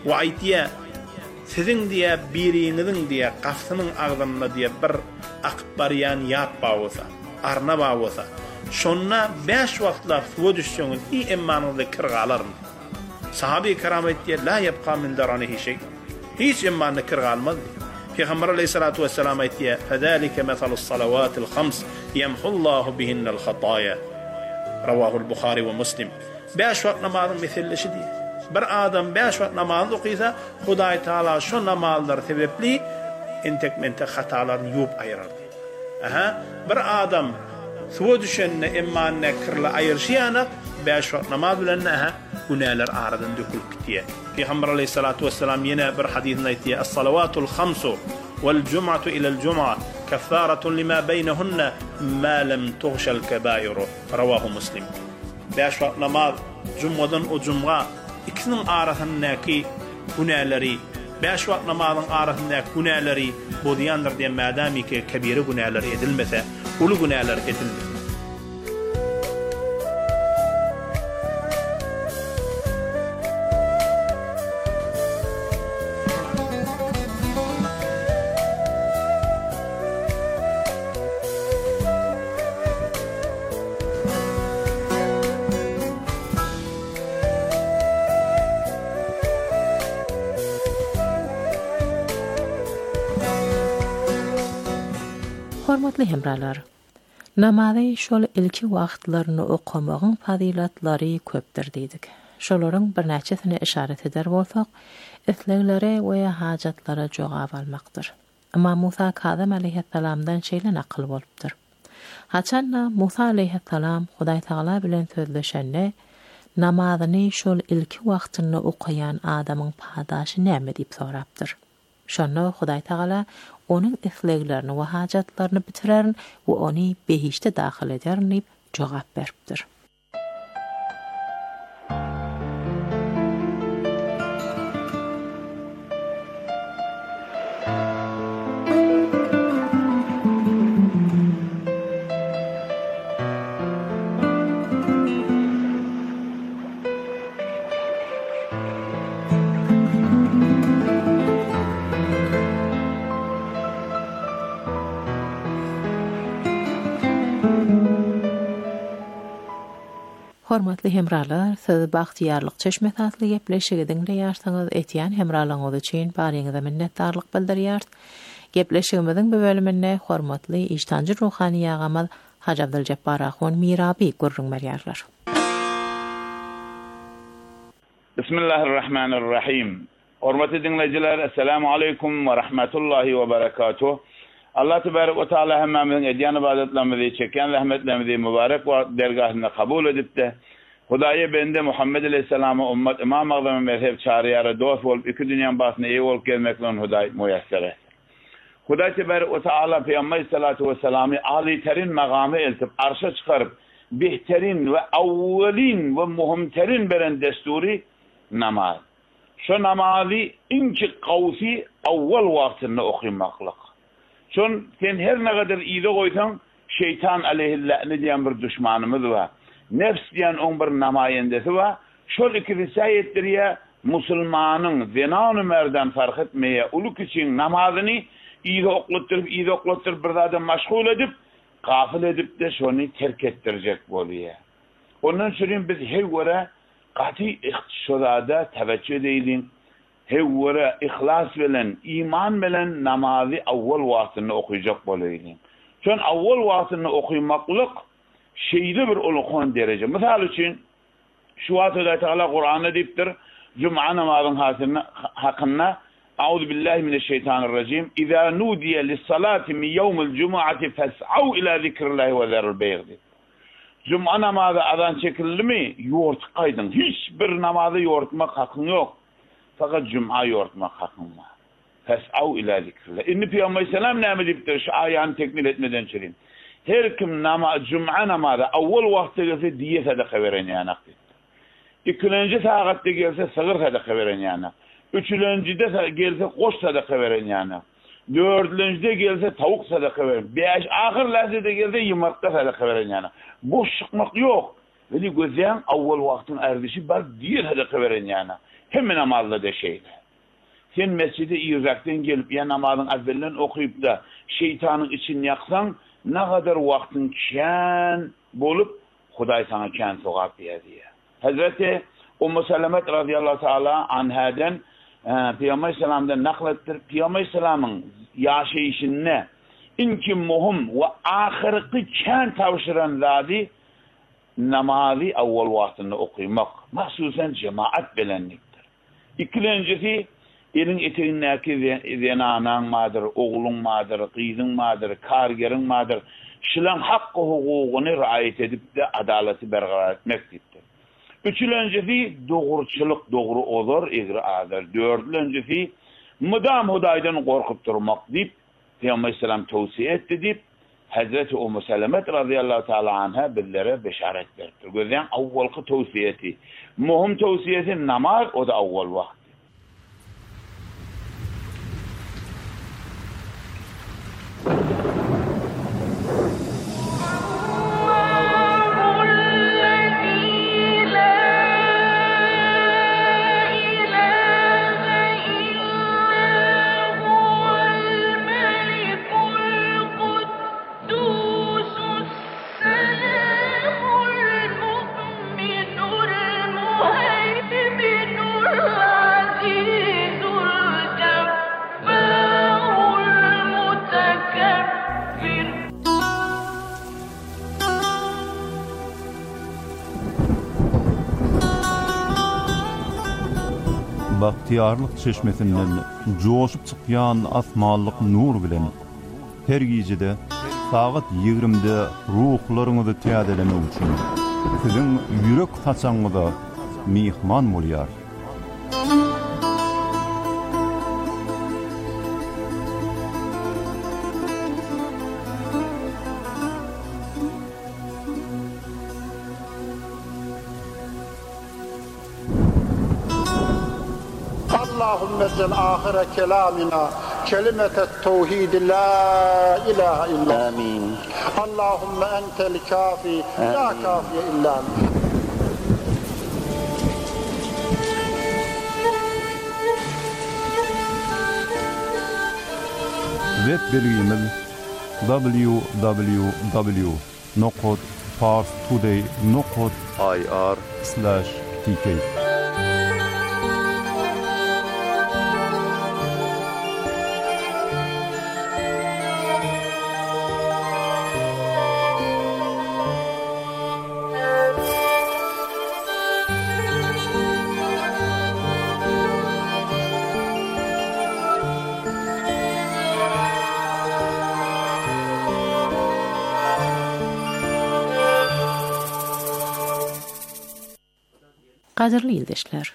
K: Wa aytiya sizin diye biriňiziň diye gafsynyň agdynda diye bir akbaryan ýatpa bolsa, arnaba bolsa, şonna 5 wagtlar suwa düşseňiz immanyňyzda kirgalaryn. Sahabe-i kiram aytdiler, la yabqa min daranihi şey. Hiç imanını kırgalmaz. Peygamber aleyhissalatu vesselam aytdiler, fezalike mesalus salavatil khams yemhullahu bihinnel hataya. Ravahul Bukhari ve Muslim. 5 wagt namazın meselesi diye. Bir adam 5 wagt namaz okuysa, Hudaý Taala şu namazlar sebepli intekmente hatalarını yuyup ayırar. Bir adam suwa düşenne imanına kirli ayırşýana 5 wagt namaz bilen günahlar aradan dökülüp gitdiýär. Peygamber aleyhissalatu vesselam yine bir hadisinde aytdiýär: "Es-salavatul khamsu wal jum'atu ila al-jum'a kaffaratun lima beynehunna ma lam tughshal kabairu." Rawahu Muslim. 5 wagt namaz cummadan o cumga ikisinin arasyndaky günahları 5 wagt namazyň arasyndaky günahları bolýandyr diýen madamy ki kebire günahlar edilmese, ulu günahlar edilmez.
J: Hormatly hemralar, namazy şol ilki wagtlaryny okamagyň fazilatlary köpdir diýdik. Şolaryň bir näçesine işaret eder bolsak, isleglere we hajatlara jogap almakdyr. Amma Musa Kazım aleyhissalamdan şeýle nakl bolupdyr. Haçanna Musa aleyhissalam Hudaý Taala bilen sözleşende namazyny şol ilki wagtyny okayan adamyň padaşy näme diýip sorapdyr. Şonda Hudaý Taala onun isleglerini ve hacatlarını bitirerin ve onu behişte dahil ederin deyip cevap veripdir. Hormatly hemralar, siz bagtyarlyk çeşmetatly gepleşiginiň ýarsaňyz etýän hemralaryňyz üçin baryňyza minnetdarlyk bildirýär. Gepleşigimiziň bu bölüminde hormatly iştanjy ruhany ýagamyz Haji Abduljabbar Ahun Mirabi gurrun berýärler.
L: Bismillahirrahmanirrahim. Hormatly dinleyijiler, assalamu aleykum we rahmetullahi we berekatuh. Allah tebarek ve taala hemmemizin edýän ibadetlerimizi çeken rahmetlerimizi mübarek we dergahynda kabul edipdi. Hudaýa bende Muhammed aleyhissalamy ummat imam agdamy mezhep çarýary dost bolup iki dünýäň basyna eýe bolup gelmekden Hudaý muýasser etdi. Hudaý tebarek ve taala Peygamber sallallahu aleyhi ve sellamy ali terin magamy eltip arşa çykaryp behterin we awwelin we muhimterin beren desturi namaz. Şu namazy inki gawsy awwal wagtyny okumaklyk. Şon sen her ne kadar iyide koysan şeytan aleyhillâne diyen bir düşmanımız var. Nefs diyen on bir namayendesi var. Şol ikisi ayetleri Müslümanın zina-ı merdan fark etmeye uluk için namazını iyide oklatırıp bir zaten meşgul edip gafil edip de şonu terk ettirecek oluyor. Onun için biz her göre kati iktisada teveccüh edelim. Hevvere ihlas bilen, iman bilen namazı awwal wagtyny okuyjak bolaydyň. Şon awwal wagtyny okuymaklyk şeýle bir ulukhan derece. Misal üçin şu wagtda Taala Qur'anda diýipdir, Cuma namazynyň hakynda Euzu billahi mineşşeytanirracim. İza nudiya lis-salati min yawmil cum'ati fas'au ila zikrillahi ve zarul bay'd. Cuma namazı azan çekildimi? Yoğurtqaydın. Hiç bir namazı yoğurtmak hakkın yok. Fakat Cuma yoğurtmak hakkın var. Fes'av ila zikrillah. İnni Peygamber Aleyhisselam näme diýipdir şu aýany tekmil etmeden çerin. Her kim Cuma namazı awwal wagtda gelse diýe sadaka beren ýanak. İkinji sagatda gelse sygyr sadaka beren ýanak. Üçüncüde gelse goş sadaka beren ýanak. Dördüncüde gelse tawuk sadaka beren. Beş ahir lahzada gelse ýumurtda sadaka beren ýanak. Boş çykmak ýok. Eli gözleyen avval vaktin erdişi bar değil hadaka veren yana. Hemen namazda da şeyle. Sen mescidi İrak'tan gelip ya namazın evvelen okuyup da şeytanın içini yaksan ne kadar vaktin kân bolup Huday sana kân sokak diye. Hazreti Ummu Selemet radıyallahu teala anhadan Peygamber Aleyhisselam'dan naklettir. Peygamber Aleyhisselam'ın yaşayışını inki muhim ve ahirki kân tavşıran zadi namazı avval vaktinde okuymak. Mahsusen cemaat bilenliktir. İkincisi elin eteğindeki zenanan madır, oğlun madır, kızın madır, kargerin madır. Şilan hakkı hukukunu riayet edip de adaleti berqarar etmektir. Üçüncüsü doğruçuluk doğru olur, egri adır. Dördüncüsü müdam Hudaydan korkup durmak deyip Peygamber Aleyhisselam tavsiye etti deyip Hazreti Ummu Selemet radıyallahu teala anha bizlere beşaret verdi. Gözden avvalki tavsiyeti. Muhim tavsiyeti namaz, o da avval vakti.
I: Bahtiyarlık çeşmesinden coşup çıkyan asmanlık nur bilen her gecede saat 20'de ruhlarınızı tiyadelemek için sizin yürek taçanıda mihman bolyar.
M: اللهم اجعل آخر كلامنا كلمة التوحيد لا إله إلا آمين. اللهم أنت الكافي لا كافي إلا أنت.
I: Web bilgimiz www.parstoday.ir/tk.
J: Qadirli ildeşler.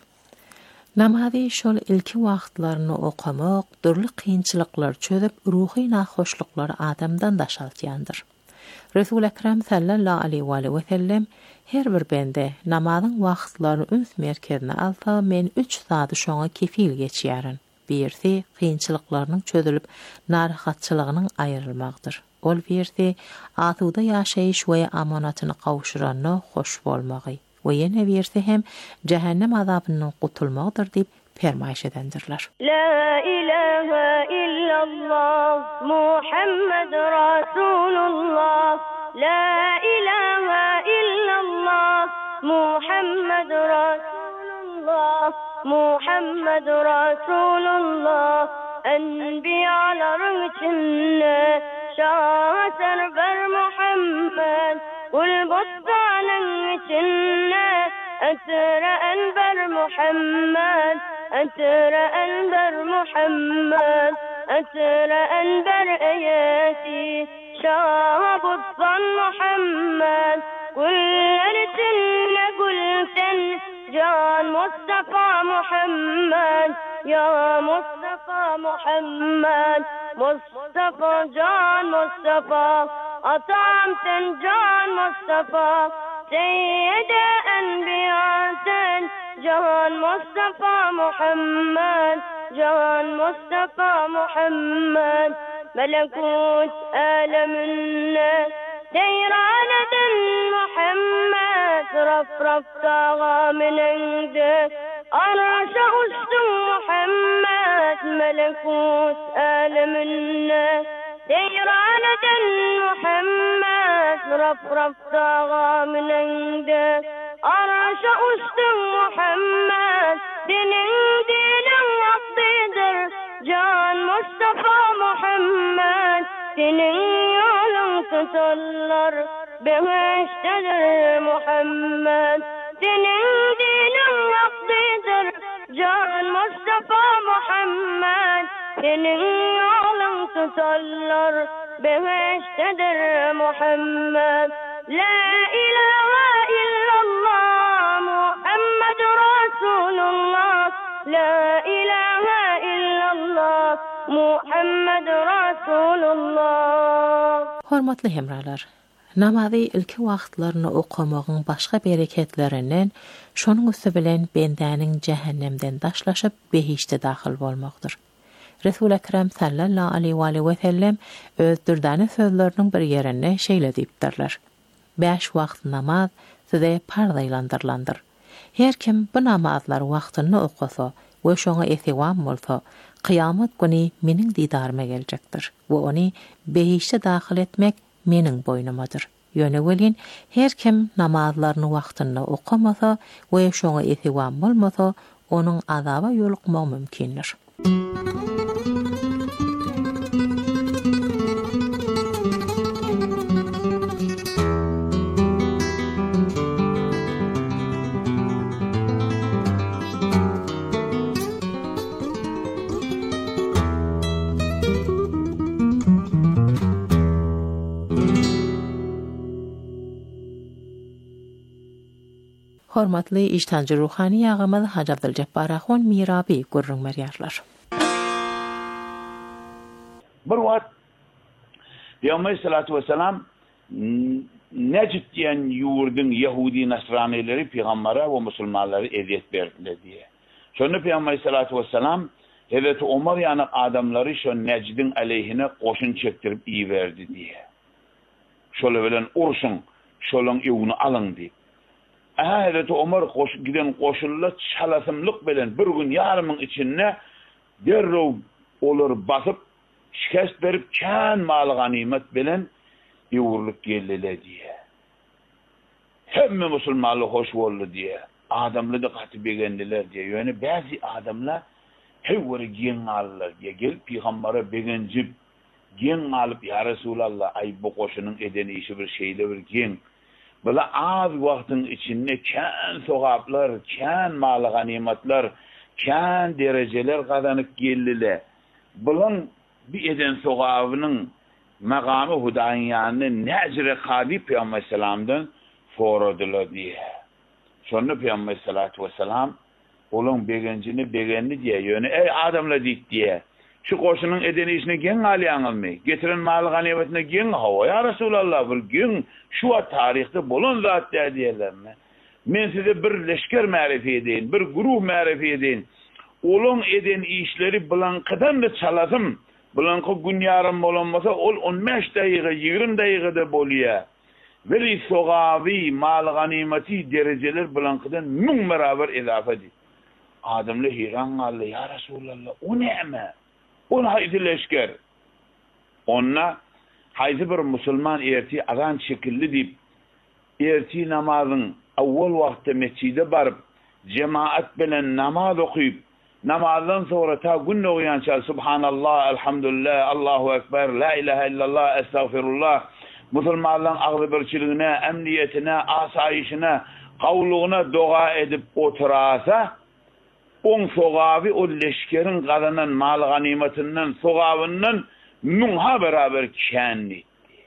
J: Namazi şol ilki wagtlaryny okamak, dürli kynçylyklar çözüp ruhy nahoşlyklar adamdan daşaltyandyr. Resul Ekrem sallallahu aleyhi ve sellem her bir bende namazyň wagtlaryny öz merkezine alsa men 3 saat şoňa kefil geçýärin. Birisi kynçylyklarynyň çözülüp narahatçylygynyň aýrylmagdyr. Ol birisi atuda ýaşaýyş we amanatyny kawşuranyna hoş bolmagy. Ve yine birisi hem cehennem azabından kurtulmaktır deyip fermayış edendirler.
N: La ilahe illallah Muhammed Rasulullah. La ilahe illallah Muhammed Rasulullah. Muhammed Rasulullah. Enbiyaların içinde şah server Muhammed. Kul bostanın içinde Etre enber Muhammed. Etre enber Muhammed. Etre enber eyeti Şah bostan Muhammed. Kuller içinde gülsen Can Mustafa Muhammed. Ya Mustafa Muhammed. Mustafa Can Mustafa. Atam sen Can Mustafa. Seyyide enbiya sen Can Mustafa Muhammed. Can Mustafa Muhammed. Melekut aleminde Seyraneden Muhammed raf dağa minende Arşa uçtum Muhammed melekut alemine Seyraneden Muhammed raf dağa minende Arşa uçtum Muhammed senin dinin vaktidir Can Mustafa Muhammed senin yolun tutarlar Behiştedir Muhammed senin dinin vaktidir Can Mustafa Muhammed senin yolun tutarlar Behiştedir Muhammed La ilahe illallah Muhammed Resulullah La ilahe illallah Muhammed Resulullah
J: Hormatly hemralar, namazy ilki wagtlaryny okamagyn başga bereketlerinden şonuň üstü bilen bendäniň cehennemden daşlaşyp behişte dahil bolmakdyr. Resul Ekrem sallallahu aleyhi ve sellem öz dürdany sözleriniň bir ýerinde şeýle diýipdirler. 5 wagt namaz size pardaýlandyrlandyr. Her kim bu namazlar wagtyny okasa we şoňa etiwam bolsa, kıyamet günü meniň didarıma geljekdir we ony behişte dahil etmek meniň boynumadadır. Ýöne welin her kim namazlaryny wagtyny okamasa we şoňa etiwam bolmasa, onuň azaba ýolukmak mümkindir. Hormatly iştancı ruhani ýagymyz Hacı Abdülcebbar Ahun Mirabi gurrun merýärler.
L: Bir wagt Peygamber sallallahu aleyhi ve sellem Necd diýen ýurdun Yahudi Nasranileri peýgambere we musulmanlara eziyet berdiler diye. Şonu Peygamber sallallahu aleyhi ve sellem Hazreti Ömer ýany adamlary şo Necdin aleyhine goşun çekdirip iýerdi diye. Şol bilen urşun, şolun ýuwuny alyň diýip. Hazreti Ömer giden koşullar çalasımlık bilen bir gün yarımın içinde derrov olur basıp şikest berip kän mal ganimet bilen ýuwurlyk geldiler diye. Hemme musulmanly hoş boldy diye. Adamly da gaty begendiler diye. Ýöne bäzi adamlar hewwer giň allar diye gelip peýgambere begenjip giň alyp ya Resulallah ay bu goşunyň edeni işi bir şeýle bir giň Bula az wagtyň içinde kän sogaplar, kän mal ganimatlar, kän derejeler gazanyp geldiler. Bulan bir eden sogabynyň magamy Hudaýyň ýanyna näjre hadi Peygamber sallamdan soradylar diye. Şonu Peygamber sallallahu aleyhi ve sellem olaň begenjini begenli diye ýöne ey adamlar diýip diye. Şu goşunyň edeni işine geň alýaňyzmy? Getiren mal ganimetine geň hawa ya Resulallah bir gün şu tarihte bolan zat diýerlermi? Men size bir leşker ma'rifi edin, bir guruh ma'rifi edin. Olaň eden işleri bilankydan da çalasym. Bilanky gün ýarym bolanmasa ol 15 daýyga, 20 daýygada bolýar. Veli sogaby mal ganimeti derejeler bilankydan 1000 beraber ezafa edip. Adamlar hiran galdy ya Resulallah o näme? On haydi leşker. Onna haydi bir musulman erti azan şekilli dip erti namazyň awwal wagtda mescide barıp cemaat bilen namaz okuyup namazdan sonra ta gün oýança subhanallah, elhamdülillah, Allahu ekber, la ilahe illallah, estağfirullah musulmanlaryň agzybirçiligine, emniyetine, asayişine, gawlugyna dua edip oturasa on sogaby o leşkerin gazanan mal ganimetinden sogabından munha beraber känli.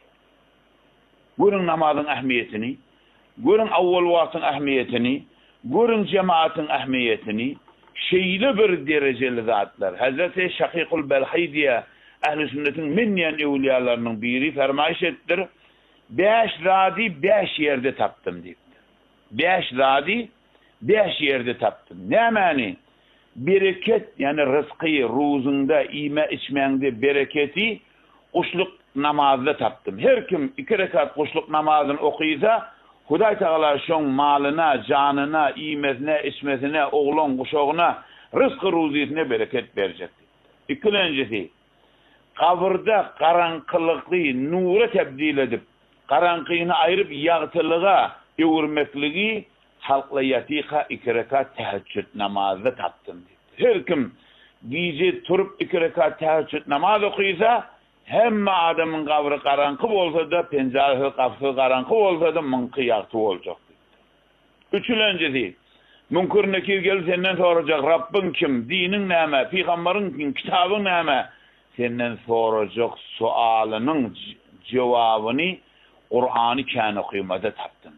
L: Görün namazyň ähmiýetini, görün awwal wagtyň ähmiýetini, görün cemaatyň ähmiýetini, şeýle bir derejeli zatlar. Hazreti Şakîkul Belhi diye Ehl-i Sünnet'in minniyen evliyalarının biri fermayiş ettir. 5 radi 5 yerde taptım deyip. 5 radi 5 yerde taptım. Ne mani? Bereket yani rızkı, ruzunda, ime içmende bereketi kuşluk namazda taptım. Her kim 2 rekat kuşluk namazını okuysa, Hudaý Taala şoň malyna, janyna, iýmesine, içmesine, oğlan guşoğuna, rızkı ruziyetine bereket berjek. İkincisi, kabrda karanqylykly nura tebdil edip, karanqyny aýryp ýagtylyga öwürmekligi halkla yatika 2 rekat tahajjud namazda taptım. Her kim gece turup 2 rekat tahajjud namaz okuysa, hemme adamın kabri karanqı bolsa da, penceresi kapısı karanqı bolsa da mınkı yaktı olacak. Üçüncüsü, Münkür Nekir gelip senden soracak, Rabbin kim, dinin näme, Peygamberin kim, kitabın näme, senden soracak sualının cevabını Kur'an-ı Kerim okuyumada taptın.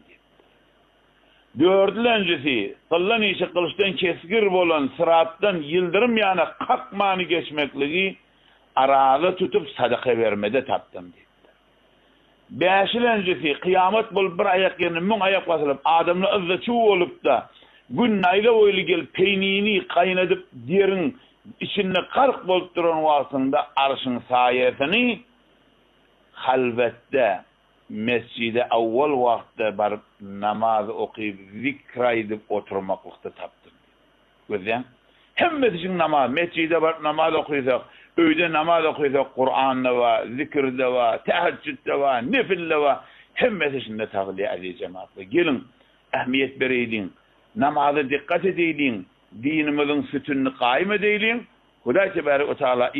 L: Dördüncüsü, kıllan işi kılıçtan kesgir bolan sırattan yıldırım yana kalkmanı geçmekligi aralı tutup sadaka vermede taptım. Beşincüsü, kıyamet bol bir ayak yerine mün ayak basılıp adamla ızzatçı olup da gün nayla oylu gel peynini kaynadıp derin içinde kark bolup duran vasında arşın sayesini halvette mescide awwal wagtda bar namaz okuyup zikra edip oturmaklıkta taptım. Görsen, hemmesi için namaz, mescide bar namaz okuysak, öyde namaz okuysak, Kur'an'da var, zikirde var, teheccüde var, nefille var, hemmesi için de tağliye aziz cemaatlı. Gelin, ehmiyet bereydin, namaza dikkat edeydin, dinimizin sütününü kaim edeydin, Hudaý Tebaraka ve Teala